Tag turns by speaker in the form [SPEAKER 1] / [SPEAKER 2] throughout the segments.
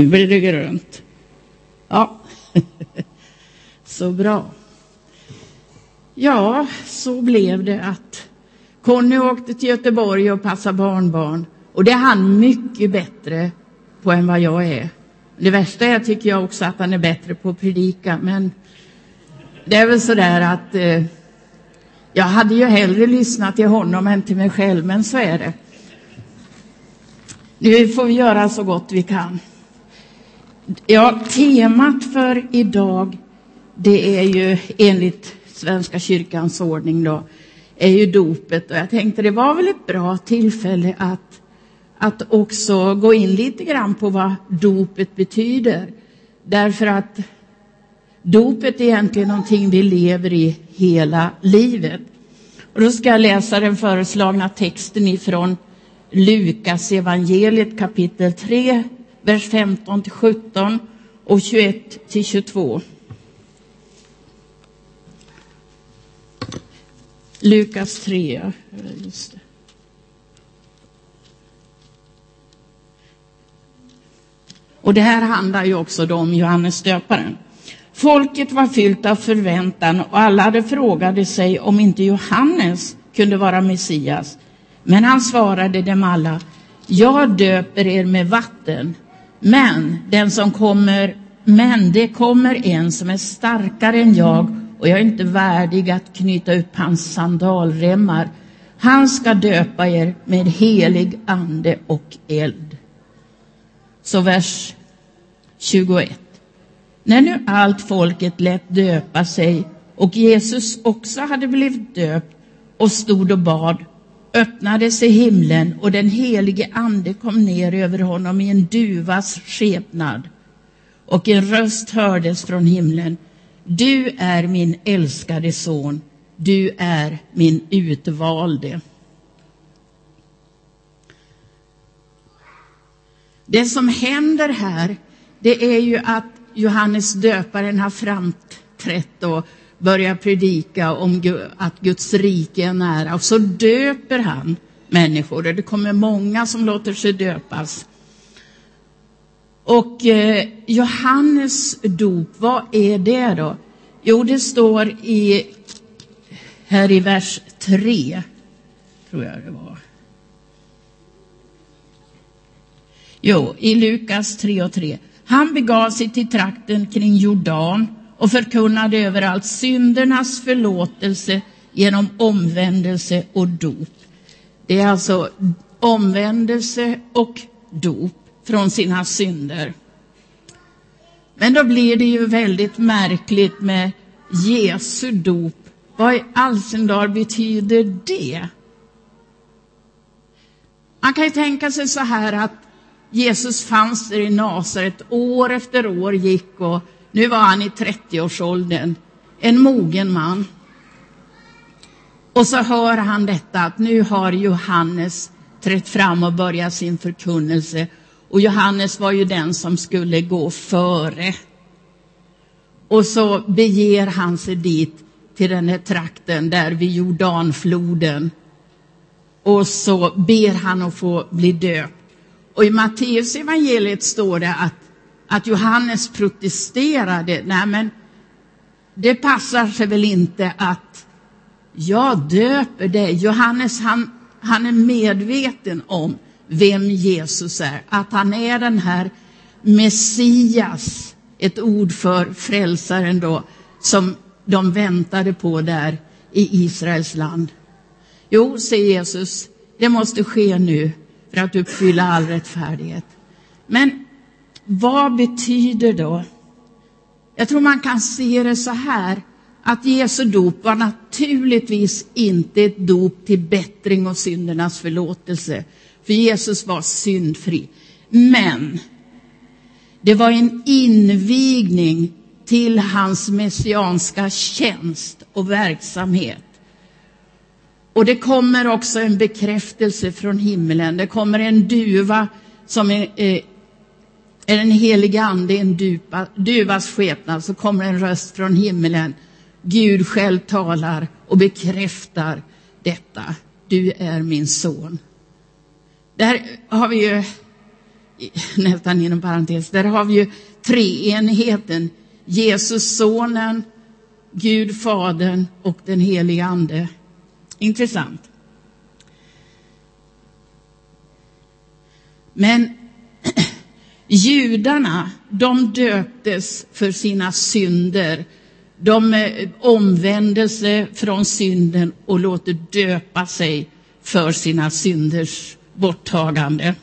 [SPEAKER 1] Nu blir det grönt. Ja, så bra. Ja, så blev det att Conny åkte till Göteborg och passade barnbarn. Och det är han mycket bättre på än vad jag är. Det värsta är, tycker jag också, att han är bättre på att predika. Men det är väl sådär att jag hade ju hellre lyssnat till honom än till mig själv. Men så är det. Nu får vi göra så gott vi kan. Ja, temat för idag, det är ju enligt Svenska kyrkans ordning då, är ju dopet. Och jag tänkte det var väl ett bra tillfälle att också gå in lite grann på vad dopet betyder. Därför att dopet är egentligen någonting vi lever i hela livet. Och då ska jag läsa den föreslagna texten ifrån Lukas evangeliet kapitel 3, vers 15-17 och 21-22. Lukas 3, just det. Och det här handlar ju också då om Johannes döparen. Folket var fyllt av förväntan och alla hade frågade sig om inte Johannes kunde vara Messias. Men han svarade dem alla: jag döper er med vatten, men det kommer en som är starkare än jag, och jag är inte värdig att knyta upp hans sandalremmar. Han ska döpa er med helig ande och eld. Så vers 21. När nu allt folket lät döpa sig och Jesus också hade blivit döpt och stod och bad, öppnade sig himlen och den helige ande kom ner över honom i en duvas skepnad. Och en röst hördes från himlen: du är min älskade son, du är min utvalde. Det som händer här, det är ju att Johannes döparen har framträtt och börjar predika om att Guds rike är nära. Och så döper han människor, och det kommer många som låter sig döpas. Och Johannes dop, vad är det då? Jo, det står här i vers 3, tror jag det var. Jo, i Lukas 3:3. Han begav sig till trakten kring Jordan och förkunnade överallt syndernas förlåtelse genom omvändelse och dop. Det är alltså omvändelse och dop från sina synder. Men då blir det ju väldigt märkligt med Jesu dop. Vad i all sin dar betyder det? Man kan ju tänka sig så här att Jesus fanns där i Nasaret, år efter år gick, och nu var han i 30-årsåldern, en mogen man. Och så hör han detta, att nu har Johannes trätt fram och börjat sin förkunnelse. Och Johannes var ju den som skulle gå före. Och så beger han sig dit, till den här trakten där vid Jordanfloden. Och så ber han att få bli döpt. Och i Matteus evangeliet står det att Johannes protesterade. Nej, men det passar sig väl inte att jag döper dig. Johannes han är medveten om vem Jesus är. Att han är den här Messias, ett ord för frälsaren då, som de väntade på där i Israels land. Jo, säger Jesus, det måste ske nu för att uppfylla all rättfärdighet. Men vad betyder då? Jag tror man kan se det så här, att Jesu dop var naturligtvis inte ett dop till bättring och syndernas förlåtelse. För Jesus var syndfri. Men det var en invigning till hans messianska tjänst och verksamhet. Och det kommer också en bekräftelse från himlen. Det kommer en duva som är en helig ande, en duvas skepnad. Så kommer en röst från himlen. Gud själv talar och bekräftar detta. Du är min son. Där har vi ju nästan inom parentes, där har vi ju treenigheten. Jesus sonen, Gud fadern och den helige ande. Intressant. Men judarna, de döptes för sina synder. De omvände sig från synden och låter döpa sig för sina synders borttagande.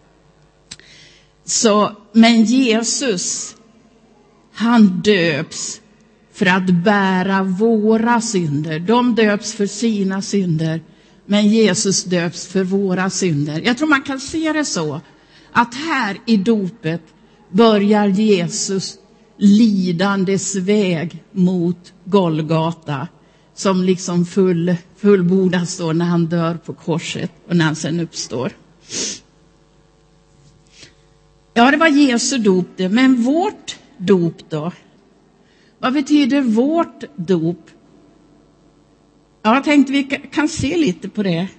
[SPEAKER 1] Men Jesus, han döps för att bära våra synder. De döps för sina synder, men Jesus döps för våra synder. Jag tror man kan se det så, att här i dopet börjar Jesus lidandes väg mot Golgata, som liksom fullbordas då när han dör på korset och när han sen uppstår. Ja, det var Jesu dop det. Men vårt dop då? Vad betyder vårt dop? Ja, jag tänkte vi kan se lite på det.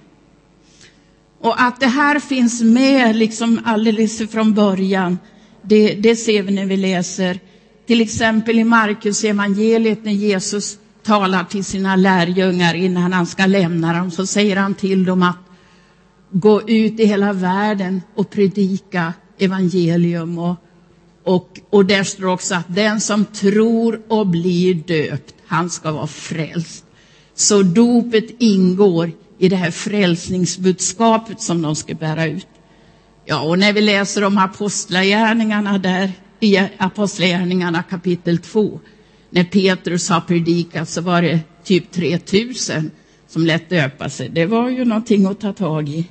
[SPEAKER 1] Och att det här finns med liksom alldeles från början, det ser vi när vi läser. Till exempel i Markus evangeliet, när Jesus talar till sina lärjungar innan han ska lämna dem, så säger han till dem att gå ut i hela världen och predika evangelium. Och där står också att den som tror och blir döpt, han ska vara frälst. Så dopet ingår i det här frälsningsbudskapet som de ska bära ut. Ja, och när vi läser om apostlagärningarna där, i apostlagärningarna kapitel 2, när Petrus har predikat, så var det typ 3000 som lät döpa sig. Det var ju någonting att ta tag i.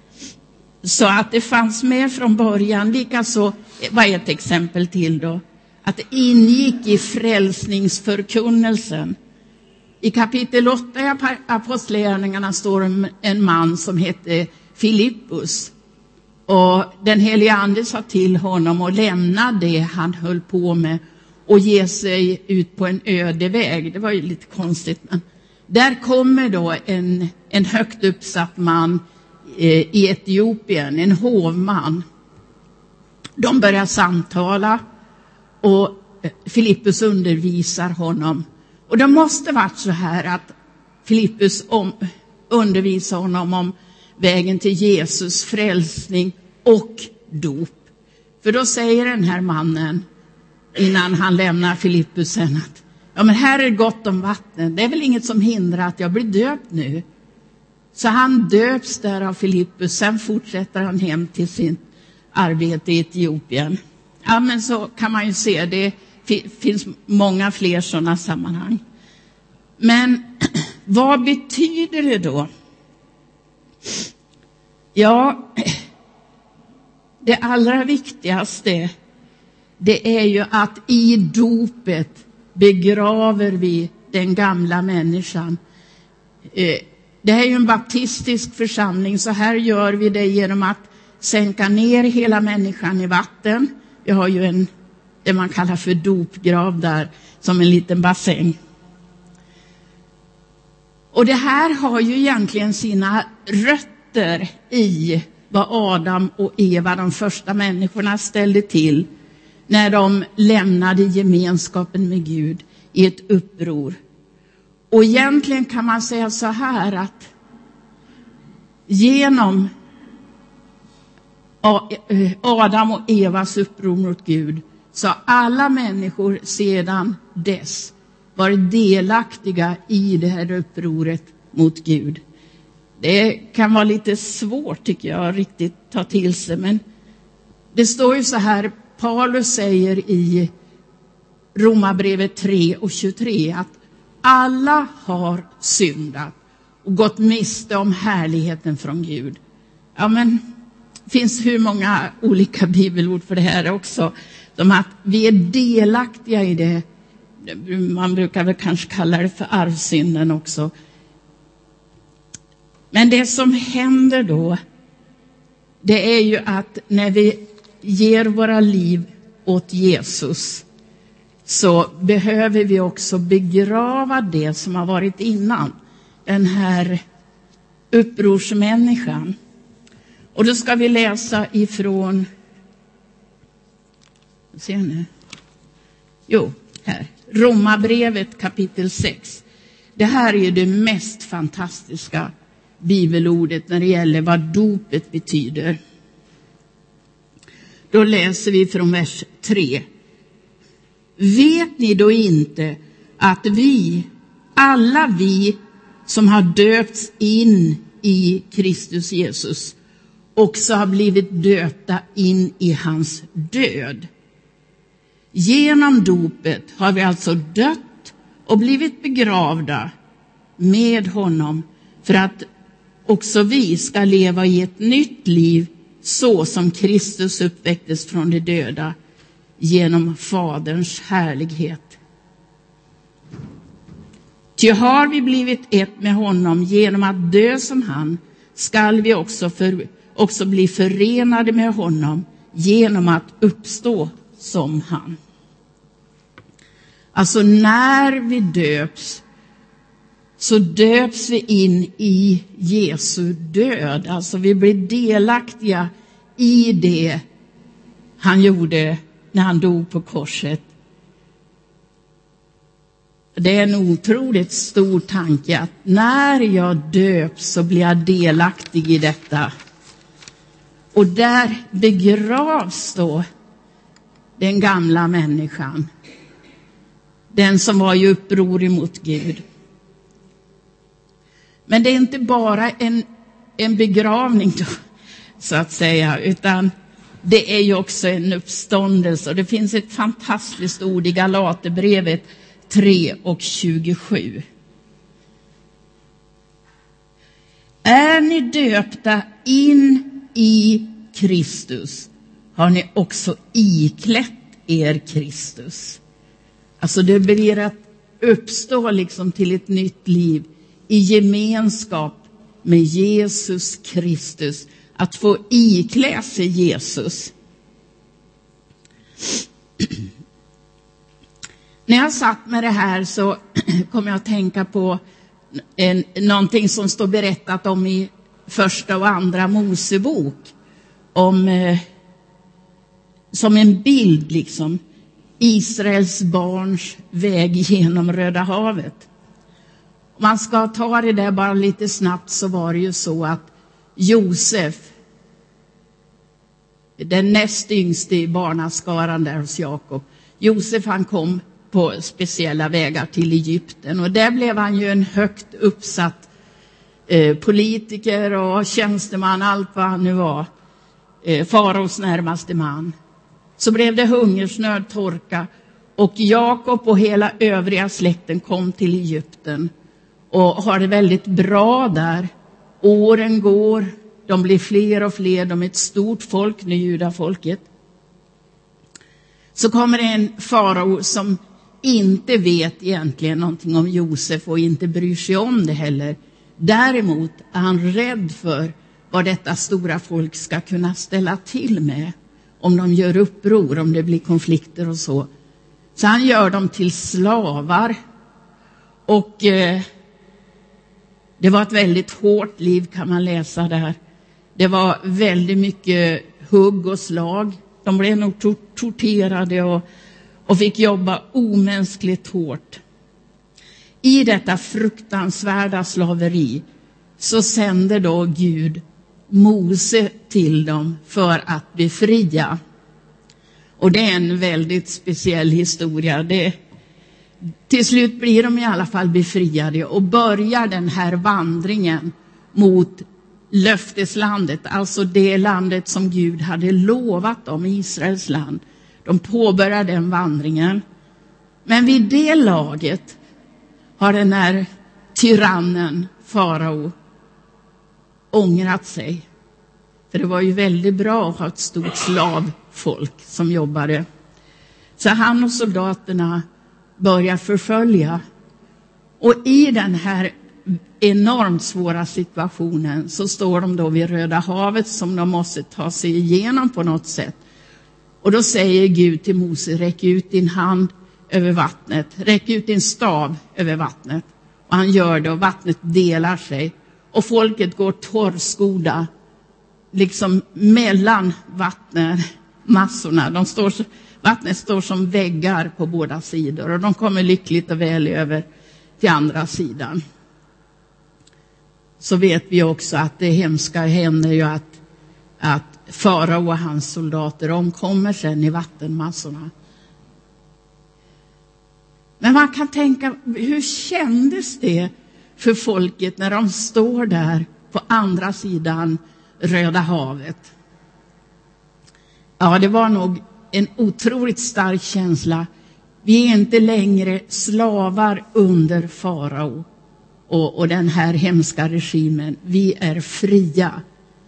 [SPEAKER 1] Så att det fanns med från början. Likaså var ett exempel till då, att det ingick i frälsningsförkunnelsen. I kapitel 8 i apostlagärningarna står en man som hette Filippus. Och den helige ande sa till honom att lämna det han höll på med och ge sig ut på en öde väg. Det var ju lite konstigt. Men där kommer då en högt uppsatt man i Etiopien, en hovman. De börjar samtala och Filippus undervisar honom. Och det måste varit så här att Filippus undervisar honom om vägen till Jesus, frälsning och dop. För då säger den här mannen, innan han lämnar Filippus sen, att ja, men här är gott om vatten. Det är väl inget som hindrar att jag blir döpt nu. Så han döps där av Filippus. Sen fortsätter han hem till sin arbete i Etiopien. Ja, men så kan man ju se. Det finns många fler sådana sammanhang. Men vad betyder det då? Ja, det allra viktigaste, det är ju att i dopet begraver vi den gamla människan. Det här är ju en baptistisk församling, så här gör vi det genom att sänka ner hela människan i vatten. Vi har ju det man kallar för dopgrav där, som en liten bassäng. Och det här har ju egentligen sina rötter i vad Adam och Eva, de första människorna, ställde till när de lämnade gemenskapen med Gud i ett uppror. Och egentligen kan man säga så här, att genom Adam och Evas uppror mot Gud, så har alla människor sedan dess varit delaktiga i det här upproret mot Gud. Det kan vara lite svårt, tycker jag, riktigt ta till sig. Men det står ju så här, Paulus säger i Romarbrevet 3:23 att alla har syndat och gått miste om härligheten från Gud. Ja, men det finns hur många olika bibelord för det här också. Som att vi är delaktiga i det. Man brukar väl kanske kalla det för arvsynden också. Men det som händer då, det är ju att när vi ger våra liv åt Jesus, så behöver vi också begrava det som har varit innan. Den här upprorsmänniskan. Och då ska vi läsa ifrån Ser ni? Jo, här. Romarbrevet kapitel 6. Det här är ju det mest fantastiska bibelordet när det gäller vad dopet betyder. Då läser vi från vers 3. Vet ni då inte att alla vi som har döpts in i Kristus Jesus också har blivit döpta in i hans död? Genom dopet har vi alltså dött och blivit begravda med honom för att också vi ska leva i ett nytt liv så som Kristus uppväcktes från de döda genom Faderns härlighet. Ty har vi blivit ett med honom genom att dö som han, skall vi också bli förenade med honom genom att uppstå som han. Alltså när vi döps så döps vi in i Jesu död. Alltså vi blir delaktiga i det han gjorde när han dog på korset. Det är en otroligt stor tanke att när jag döps så blir jag delaktig i detta. Och där begravs då den gamla människan. Den som var i uppror emot Gud. Men det är inte bara en begravning då, så att säga, utan det är ju också en uppståndelse. Och det finns ett fantastiskt ord i Galaterbrevet 3:27. Är ni döpta in i Kristus, har ni också iklätt er Kristus. Alltså det blir att uppstå liksom till ett nytt liv i gemenskap med Jesus Kristus. Att få iklä sig Jesus. När jag satt med det här så kom jag att tänka på någonting som står berättat om i första och andra Mosebok. Som en bild liksom. Israels barns väg genom Röda havet. Om man ska ta det där bara lite snabbt så var det ju så att Josef, den näst yngste i barnaskaran där hos Jakob. Josef han kom på speciella vägar till Egypten och där blev han ju en högt uppsatt politiker och tjänsteman, allt vad han nu var. Faraos närmaste man. Så blev det hungersnöd, torka och Jakob och hela övriga släkten kom till Egypten och har det väldigt bra där. Åren går, de blir fler och fler, de är ett stort folk nu, judafolket. Så kommer en farao som inte vet egentligen någonting om Josef och inte bryr sig om det heller. Däremot är han rädd för vad detta stora folk ska kunna ställa till med om de gör uppror, om det blir konflikter och så. Så han gör dem till slavar. Och det var ett väldigt hårt liv kan man läsa där. Det var väldigt mycket hugg och slag. De blev nog torterade och fick jobba omänskligt hårt. I detta fruktansvärda slaveri så sände då Gud Mose till dem för att befria. Och det är en väldigt speciell historia. Till slut blir de i alla fall befriade och börjar den här vandringen mot löfteslandet. Alltså det landet som Gud hade lovat dem, Israels land. De påbörjar den vandringen. Men vid det laget har den här tyrannen, farao, ångrat sig. För det var ju väldigt bra att ha ett stort slavfolk som jobbade. Så han och soldaterna börjar förfölja. Och i den här enormt svåra situationen så står de då vid Röda havet som de måste ta sig igenom på något sätt. Och då säger Gud till Mose, räck ut din hand över vattnet. Räck ut din stav över vattnet. Och han gör det och vattnet delar sig. Och folket går torrskodda liksom mellan vattnmassorna. De står Vattnet står som väggar på båda sidor och de kommer lyckligt och väl över till andra sidan. Så vet vi också att det hemska händer ju att farao och hans soldater omkommer sen i vattenmassorna. Men man kan tänka, hur kändes det för folket när de står där på andra sidan Röda havet? Ja, det var nog en otroligt stark känsla. Vi är inte längre slavar under farao och den här hemska regimen. Vi är fria.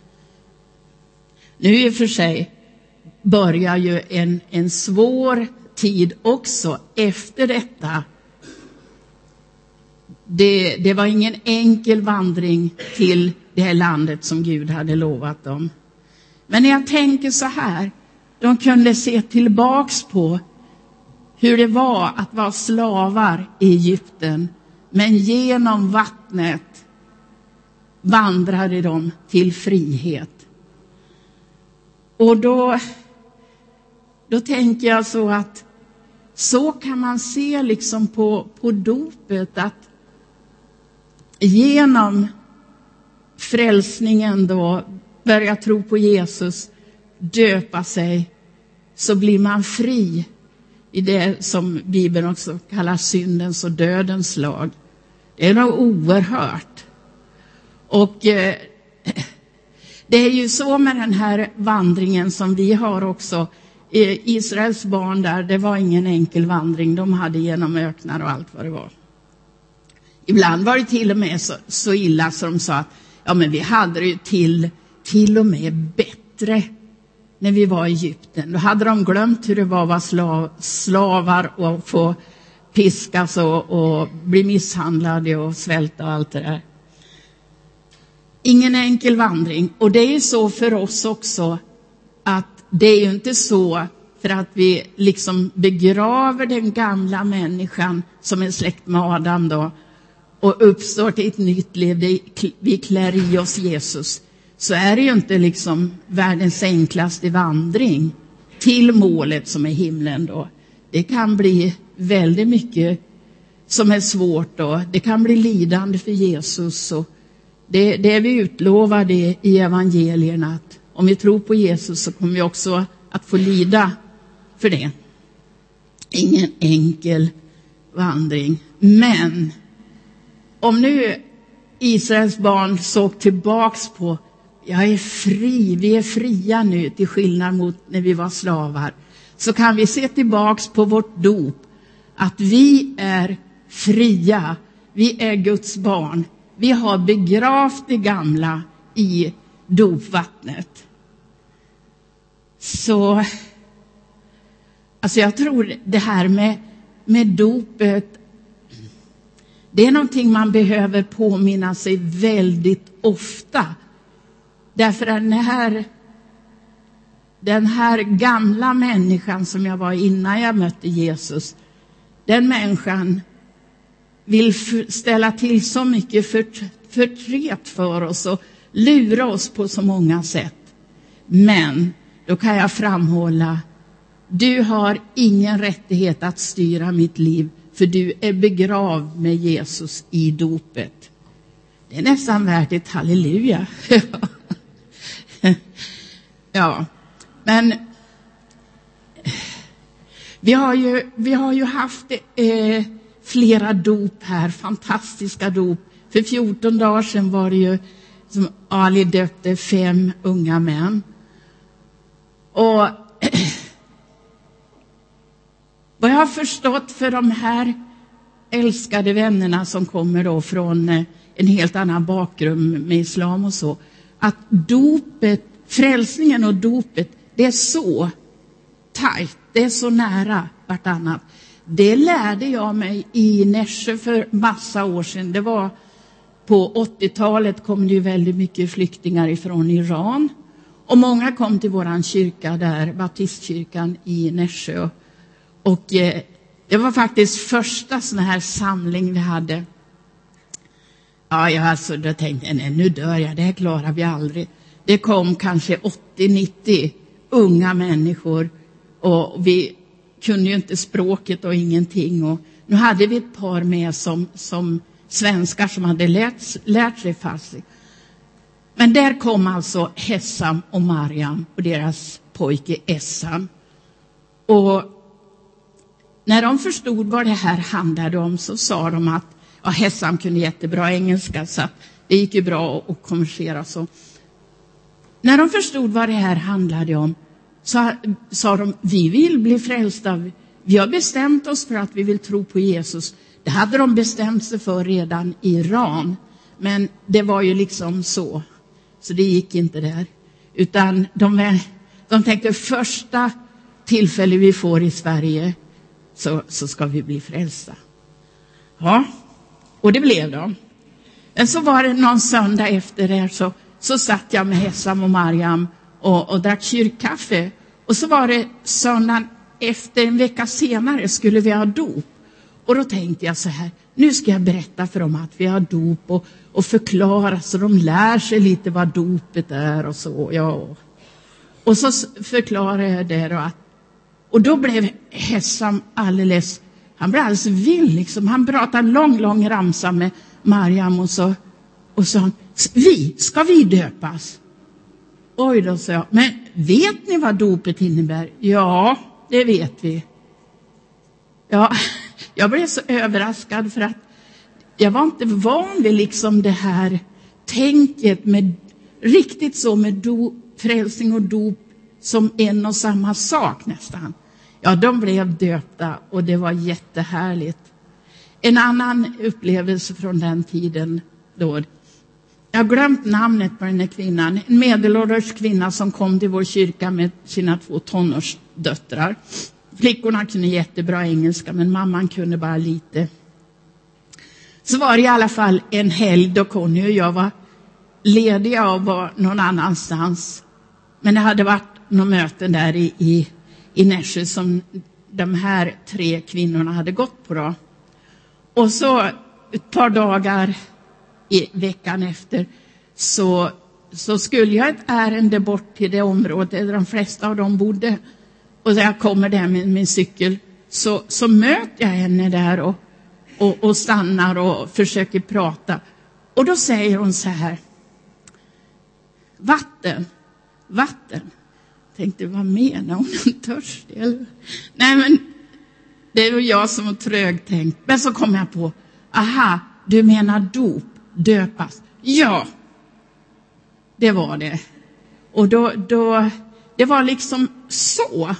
[SPEAKER 1] Nu i och för sig börjar ju en svår tid också efter detta. Det var ingen enkel vandring till det här landet som Gud hade lovat dem. Men när jag tänker så här, de kunde se tillbaks på hur det var att vara slavar i Egypten. Men genom vattnet vandrade de till frihet. Och då tänker jag så att så kan man se liksom på dopet, att genom frälsningen då, börja tro på Jesus, döpa sig, så blir man fri i det som Bibeln också kallar syndens och dödens lag. Det är nog oerhört. Och det är ju så med den här vandringen som vi har också. Israels barn där, det var ingen enkel vandring. De hade genom öknar och allt vad det var. Ibland var det till och med så illa som de sa att ja, men vi hade det ju till och med bättre när vi var i Egypten. Då hade de glömt hur det var att vara slavar och få piskas och bli misshandlade och svälta och allt det där. Ingen enkel vandring. Och det är ju så för oss också, att det är ju inte så för att vi liksom begraver den gamla människan som är släkt med Adam då och uppstår till ett nytt liv. Vi klär i oss Jesus. Så är det ju inte liksom världens enklaste vandring till målet som är himlen då. Det kan bli väldigt mycket som är svårt då. Det kan bli lidande för Jesus. Och det är vi utlovade i evangelierna, att om vi tror på Jesus så kommer vi också att få lida för det. Ingen enkel vandring. Men om nu Israels barn såg tillbaks på, jag är fri, vi är fria nu till skillnad mot när vi var slavar, så kan vi se tillbaks på vårt dop, att vi är fria, vi är Guds barn. Vi har begravt det gamla i dopvattnet. Så alltså jag tror det här med dopet, det är någonting man behöver påminna sig väldigt ofta. Därför att den här gamla människan som jag var innan jag mötte Jesus, den människan vill ställa till så mycket förtret för oss och lura oss på så många sätt. Men då kan jag framhålla, du har ingen rättighet att styra mitt liv, för du är begravd med Jesus i dopet. Det är nästan värt ett halleluja. Ja, men vi har ju haft flera dop här, fantastiska dop. För 14 dagar sedan var det ju som Ali döpte 5 unga män. Och vad jag har förstått för de här älskade vännerna som kommer då från en helt annan bakgrund med islam och så, att dopet, frälsningen och dopet, det är så tajt, det är så nära vartannat. Det lärde jag mig i Nässjö för massa år sedan. Det var på 80-talet, kom det ju väldigt mycket flyktingar ifrån Iran. Och många kom till våran kyrka där, baptistkyrkan i Nässjö. Och det var faktiskt första sån här samling vi hade. Ja, alltså då tänkte jag, nej, nu dör jag, det här klarar vi aldrig. Det kom kanske 80-90 unga människor. Och kunde ju inte språket och ingenting. Och nu hade vi ett par med som svenskar som hade lärt sig farsi. Men där kom alltså Hessam och Mariam och deras pojke Essan. Och när de förstod vad det här handlade om så sa de att Hessam kunde jättebra engelska så att det gick ju bra att konversera så. När de förstod vad det här handlade om så sa de, vi vill bli frälsta. Vi har bestämt oss för att vi vill tro på Jesus. Det hade de bestämt sig för redan i Iran. Men det var ju liksom så det gick inte där. Utan de tänkte första tillfälle vi får i Sverige så ska vi bli frälsta. Ja, och det blev de. Men så var det någon söndag efter det så satt jag med Hessam och Mariam och drack kyrkkaffe. Och så var det söndagen efter, en vecka senare skulle vi ha dop. Och då tänkte jag så här, nu ska jag berätta för dem att vi har dop och förklara så de lär sig lite vad dopet är och så. Ja. Och så förklarade jag det och då blev Hessam han blev alldeles vild liksom. Han pratade lång ramsa med Mariam och sa han, ska vi döpas? Oj då, sa jag, men vet ni vad dopet innebär? Ja, det vet vi. Ja, jag blev så överraskad för att jag var inte van vid liksom det här tänket med riktigt så med frälsning och dop som en och samma sak nästan. Ja, de blev döpta och det var jättehärligt. En annan upplevelse från den tiden då. Jag har glömt namnet på den här kvinnan. En medelålders kvinna som kom till vår kyrka med sina 2 tonårsdöttrar. Flickorna kunde jättebra engelska men mamman kunde bara lite. Så var det i alla fall en helg då Conny och jag var lediga och var någon annanstans. Men det hade varit någon möten där i Nässjö som de här 3 kvinnorna hade gått på då. Och så ett par dagar i veckan efter så skulle jag ett ärende bort till det område där de flesta av dem bodde. Och när jag kommer där med min cykel så möter jag henne där och stannar och försöker prata. Och då säger hon så här, vatten. Tänkte, vad menar hon? Törstig eller? Nej, men det var jag som var trögtänkt. Men så kom jag på, aha, du menar dop, döpas. Ja, det var det. Och då det var liksom så.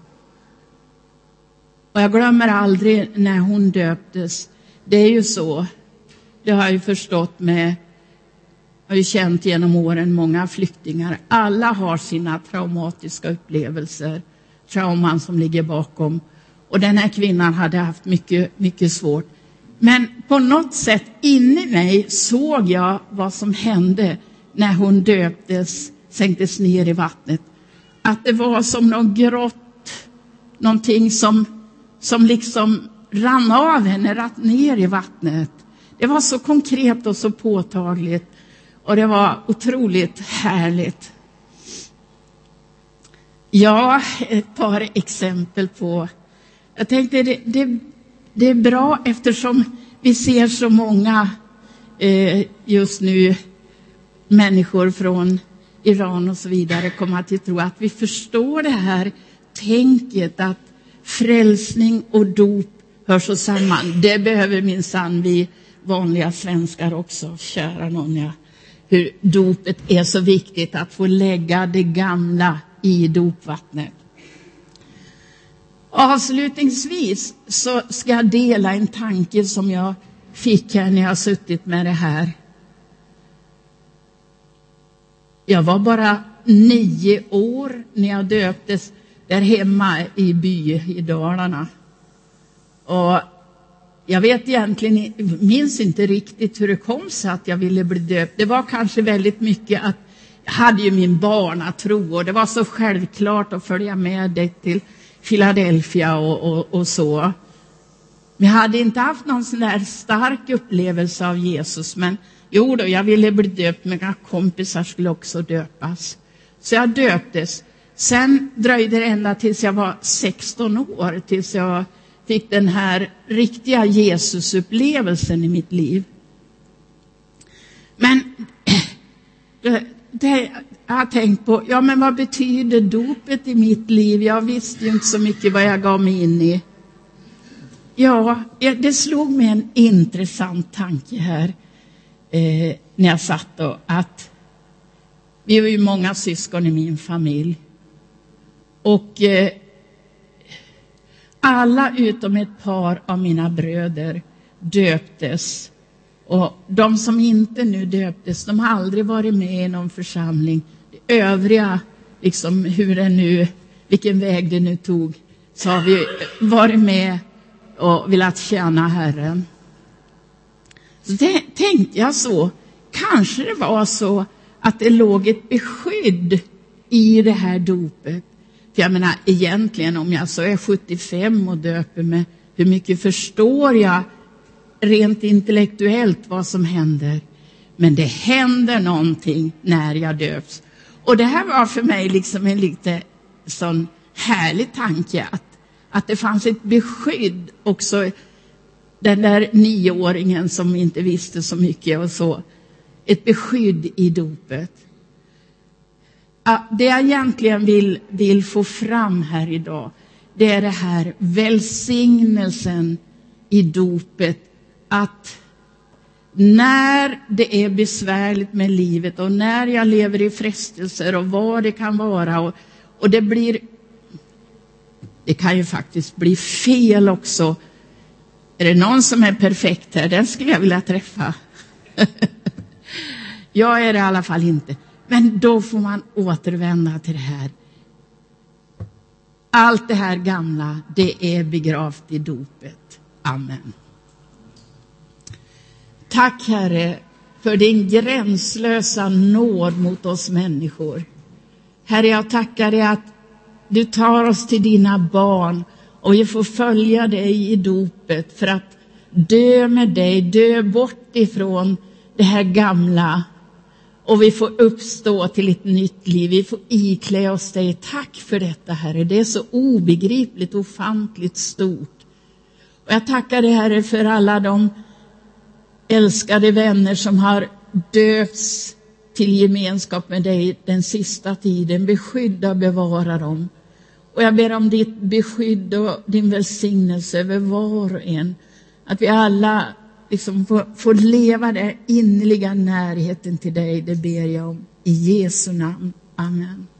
[SPEAKER 1] Och jag glömmer aldrig när hon döptes. Det är ju så. Det har jag ju förstått jag har ju känt genom åren många flyktingar. Alla har sina traumatiska upplevelser. Trauman som ligger bakom. Och den här kvinnan hade haft mycket, mycket svårt. Men på något sätt inne i mig såg jag vad som hände när hon döptes, sänktes ner i vattnet. Att det var som något grått, någonting som liksom rann av henne, rätt ner i vattnet. Det var så konkret och så påtagligt. Och det var otroligt härligt. Ja, ett par exempel på. Jag tänkte det är bra eftersom vi ser så många just nu människor från Iran och så vidare komma till tro att vi förstår det här tänket att frälsning och dop hör så samman. Det behöver minsann vi vanliga svenskar också, kära någon. Ja. Hur dopet är så viktigt att få lägga det gamla i dopvattnet. Avslutningsvis så ska jag dela en tanke som jag fick här när jag har suttit med det här. Jag var bara 9 år när jag döptes där hemma i by i Dalarna. Och jag vet egentligen, minns inte riktigt hur det kom sig att jag ville bli döpt. Det var kanske väldigt mycket att jag hade ju min barnatro och det var så självklart att följa med dig till Philadelphia och så. Men jag hade inte haft någon sån där stark upplevelse av Jesus. Men jo då, jag ville bli döpt, men mina kompisar skulle också döpas. Så jag döptes. Sen dröjde det ända tills jag var 16 år, tills jag fick den här riktiga Jesusupplevelsen i mitt liv. Men jag har tänkt på, ja men vad betyder dopet i mitt liv? Jag visste ju inte så mycket vad jag gav mig in i. Ja, det slog mig en intressant tanke här när jag satt då, att vi var ju många syskon i min familj. Och alla utom ett par av mina bröder döptes. Och de som inte nu döptes, de har aldrig varit med i någon församling. De övriga, liksom vilken väg det nu tog, så har vi varit med och velat tjäna Herren. Så tänkte jag så, kanske det var så att det låg ett beskydd i det här dopet. För jag menar, egentligen om jag så är 75 och döper mig, hur mycket förstår jag rent intellektuellt vad som händer? Men det händer någonting när jag döps. Och det här var för mig liksom en lite sån härlig tanke, att det fanns ett beskydd också. Den där 9-åringen som inte visste så mycket och så. Ett beskydd i dopet. Det jag egentligen vill få fram här idag, det är det här välsignelsen i dopet. Att när det är besvärligt med livet och när jag lever i frestelser och vad det kan vara, och det kan ju faktiskt bli fel också. Är det någon som är perfekt här? Den skulle jag vilja träffa. Jag är det i alla fall inte. Men då får man återvända till det här. Allt det här gamla, det är begravt i dopet. Amen. Tack Herre för din gränslösa nåd mot oss människor. Herre, jag tackar dig att du tar oss till dina barn och vi får följa dig i dopet för att dö med dig, dö bort ifrån det här gamla. Och vi får uppstå till ett nytt liv. Vi får iklä oss dig. Tack för detta, Herre. Det är så obegripligt, ofantligt stort. Och jag tackar dig, Herre, för alla de älskade vänner som har döpts till gemenskap med dig den sista tiden. Beskydda och bevara dem. Och jag ber om ditt beskydd och din välsignelse över var och en. Att vi alla liksom får leva den innerliga närheten till dig, det ber jag om. I Jesu namn. Amen.